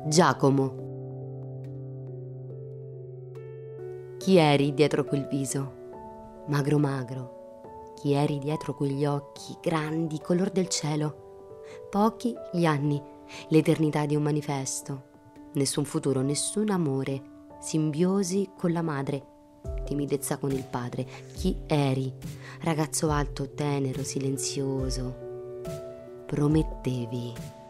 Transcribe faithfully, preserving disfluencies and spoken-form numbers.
Giacomo. Chi eri dietro quel viso? Magro magro. Chi eri dietro quegli occhi grandi, color del cielo? Pochi gli anni, l'eternità di un manifesto. Nessun futuro, nessun amore, simbiosi con la madre, timidezza con il padre. Chi eri? Ragazzo alto, tenero, silenzioso. Promettevi.